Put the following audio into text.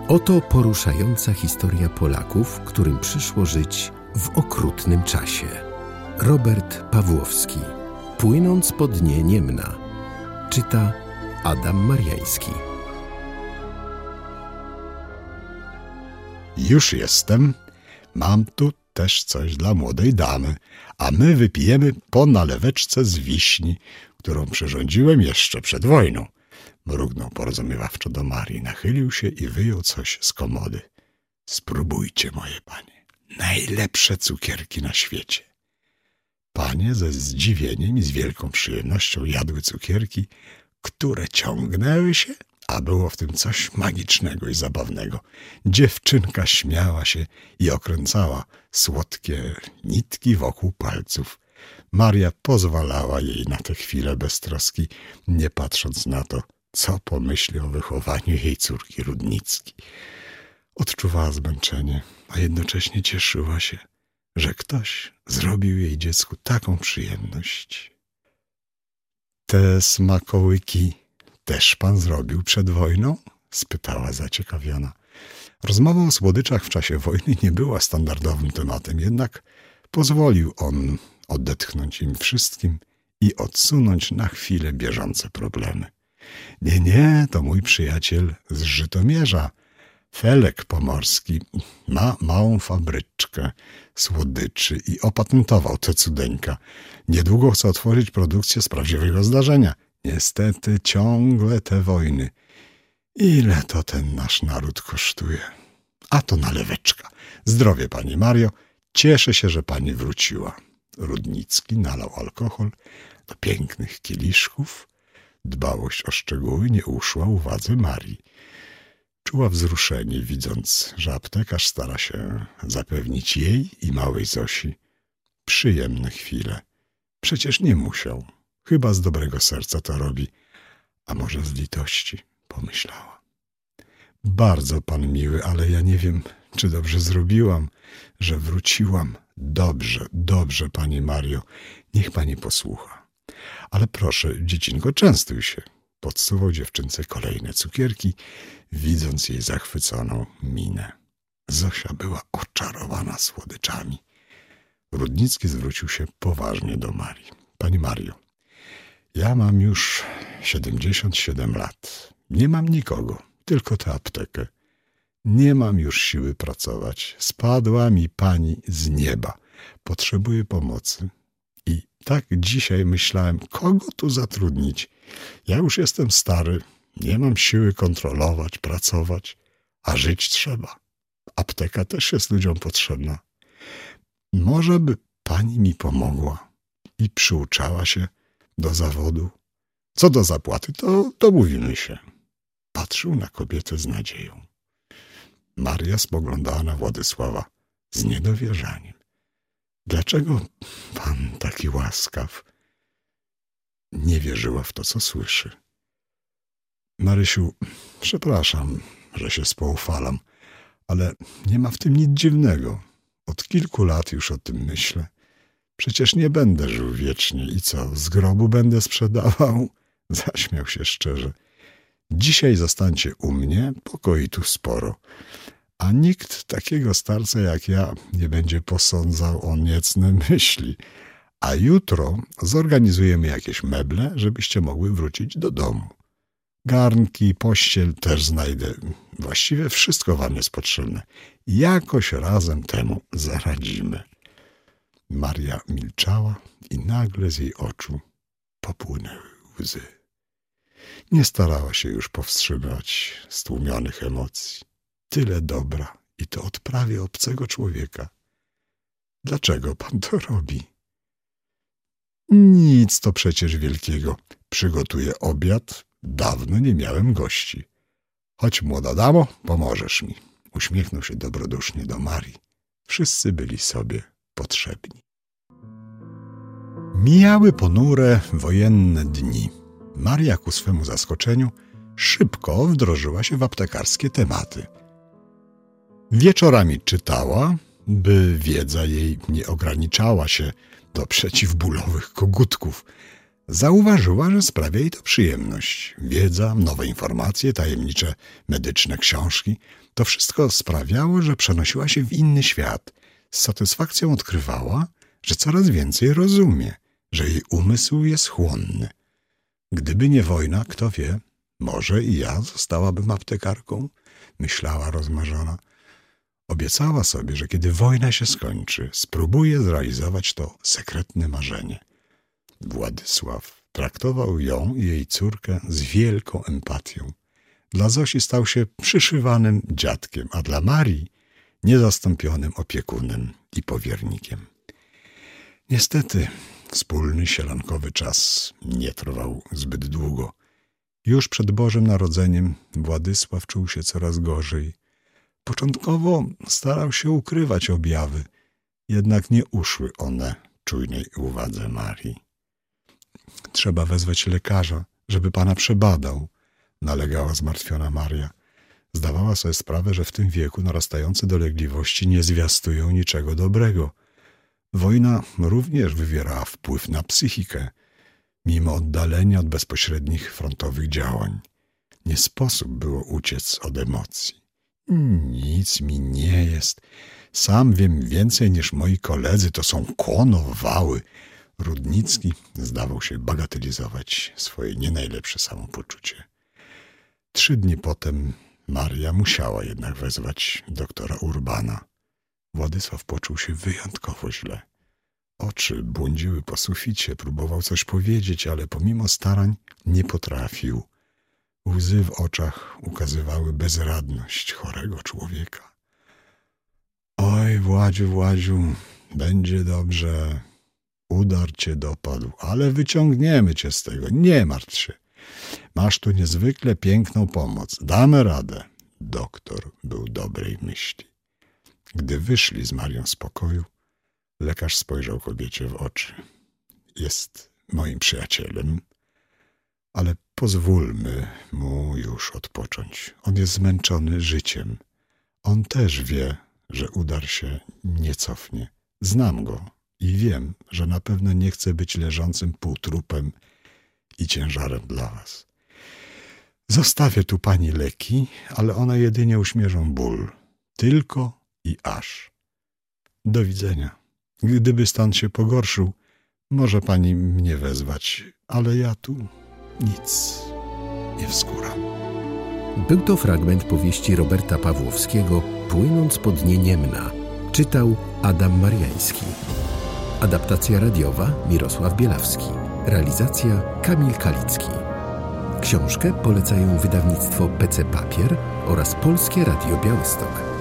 Oto poruszająca historia Polaków, którym przyszło żyć w okrutnym czasie. Robert Pawłowski. Płynąc po dnie Niemna. Czyta Adam Mariański. Już jestem. Mam tu też coś dla młodej damy, a my wypijemy po naleweczce z wiśni, którą przyrządziłem jeszcze przed wojną. Mrugnął porozumiewawczo do Marii, nachylił się i wyjął coś z komody. Spróbujcie, moje panie, najlepsze cukierki na świecie. Panie ze zdziwieniem i z wielką przyjemnością jadły cukierki, które ciągnęły się, a było w tym coś magicznego i zabawnego. Dziewczynka śmiała się i okręcała słodkie nitki wokół palców. Maria pozwalała jej na tę chwilę bez troski, nie patrząc na to, co pomyśli o wychowaniu jej córki Rudnicki. Odczuwała zmęczenie, a jednocześnie cieszyła się, że ktoś zrobił jej dziecku taką przyjemność. Te smakołyki też pan zrobił przed wojną? Spytała zaciekawiona. Rozmowa o słodyczach w czasie wojny nie była standardowym tematem, jednak pozwolił on odetchnąć im wszystkim i odsunąć na chwilę bieżące problemy. Nie, to mój przyjaciel z Żytomierza, Felek Pomorski, ma małą fabryczkę słodyczy i opatentował tę cudeńka. Niedługo chce otworzyć produkcję z prawdziwego zdarzenia. Niestety ciągle te wojny. Ile to ten nasz naród kosztuje? A to naleweczka. Zdrowie, pani Mario. Cieszę się, że pani wróciła. Rudnicki nalał alkohol do pięknych kieliszków. Dbałość o szczegóły nie uszła uwadze Marii. Czuła wzruszenie, widząc, że aptekarz stara się zapewnić jej i małej Zosi przyjemne chwile. Przecież nie musiał. Chyba z dobrego serca to robi, a może z litości, pomyślała. Bardzo pan miły, ale ja nie wiem, czy dobrze zrobiłam, że wróciłam. Dobrze, pani Mario, niech pani posłucha. Ale proszę, dziecinko, częstuj się. Podsuwał dziewczynce kolejne cukierki, widząc jej zachwyconą minę. Zosia była oczarowana słodyczami. Rudnicki zwrócił się poważnie do Marii. Pani Mario, ja mam już 77 lat. Nie mam nikogo, tylko tę aptekę. Nie mam już siły pracować. Spadła mi pani z nieba. Potrzebuję pomocy. I tak dzisiaj myślałem, kogo tu zatrudnić. Ja już jestem stary, nie mam siły kontrolować, pracować, a żyć trzeba. Apteka też jest ludziom potrzebna. Może by pani mi pomogła i przyuczała się do zawodu. Co do zapłaty, to mówimy się. Patrzył na kobietę z nadzieją. Maria spoglądała na Władysława z niedowierzaniem. Dlaczego pan taki łaskaw? Nie wierzyła w to, co słyszy. Marysiu, przepraszam, że się spoufalam, ale nie ma w tym nic dziwnego. Od kilku lat już o tym myślę. Przecież nie będę żył wiecznie i co, z grobu będę sprzedawał? Zaśmiał się szczerze. Dzisiaj zostańcie u mnie, pokoi tu sporo. A nikt takiego starca jak ja nie będzie posądzał o niecne myśli. A jutro zorganizujemy jakieś meble, żebyście mogły wrócić do domu. Garnki, pościel też znajdę. Właściwie wszystko wam jest potrzebne. Jakoś razem temu zaradzimy. Maria milczała i nagle z jej oczu popłynęły łzy. Nie starała się już powstrzymać stłumionych emocji. Tyle dobra i to od prawie obcego człowieka. Dlaczego pan to robi? Nic to przecież wielkiego. Przygotuję obiad. Dawno nie miałem gości. Chodź, młoda damo, pomożesz mi. Uśmiechnął się dobrodusznie do Marii. Wszyscy byli sobie potrzebni. Mijały ponure, wojenne dni. Maria ku swemu zaskoczeniu szybko wdrożyła się w aptekarskie tematy. Wieczorami czytała, by wiedza jej nie ograniczała się do przeciwbólowych kogutków. Zauważyła, że sprawia jej to przyjemność. Wiedza, nowe informacje, tajemnicze medyczne książki. To wszystko sprawiało, że przenosiła się w inny świat. Z satysfakcją odkrywała, że coraz więcej rozumie, że jej umysł jest chłonny. Gdyby nie wojna, kto wie, może i ja zostałabym aptekarką, myślała rozmarzona. Obiecała sobie, że kiedy wojna się skończy, spróbuje zrealizować to sekretne marzenie. Władysław traktował ją i jej córkę z wielką empatią. Dla Zosi stał się przyszywanym dziadkiem, a dla Marii niezastąpionym opiekunem i powiernikiem. Niestety wspólny sielankowy czas nie trwał zbyt długo. Już przed Bożym Narodzeniem Władysław czuł się coraz gorzej. Początkowo starał się ukrywać objawy, jednak nie uszły one czujnej uwadze Marii. Trzeba wezwać lekarza, żeby pana przebadał, nalegała zmartwiona Maria. Zdawała sobie sprawę, że w tym wieku narastające dolegliwości nie zwiastują niczego dobrego. Wojna również wywierała wpływ na psychikę, mimo oddalenia od bezpośrednich frontowych działań. Nie sposób było uciec od emocji. Nic mi nie jest. Sam wiem więcej niż moi koledzy, to są konowały. Rudnicki zdawał się bagatelizować swoje nie najlepsze samopoczucie. 3 dni potem Maria musiała jednak wezwać doktora Urbana. Władysław poczuł się wyjątkowo źle. Oczy błądziły po suficie, próbował coś powiedzieć, ale pomimo starań nie potrafił. Łzy w oczach ukazywały bezradność chorego człowieka. Oj, Władziu, będzie dobrze. Udar cię dopadł, ale wyciągniemy cię z tego, nie martw się. Masz tu niezwykle piękną pomoc, damy radę. Doktor był dobrej myśli. Gdy wyszli z Marią z pokoju, lekarz spojrzał kobiecie w oczy. Jest moim przyjacielem, ale pozwólmy mu już odpocząć. On jest zmęczony życiem. On też wie, że udar się nie cofnie. Znam go i wiem, że na pewno nie chce być leżącym półtrupem i ciężarem dla was. Zostawię tu pani leki, ale one jedynie uśmierzą ból. Tylko i aż. Do widzenia. Gdyby stan się pogorszył, może pani mnie wezwać, ale ja tu nic nie wskuram. Był to fragment powieści Roberta Pawłowskiego „Płynąc po dnie Niemna”. Czytał Adam Mariański. Adaptacja radiowa Mirosław Bielawski. Realizacja Kamil Kalicki. Książkę polecają wydawnictwo PC Papier oraz Polskie Radio Białystok.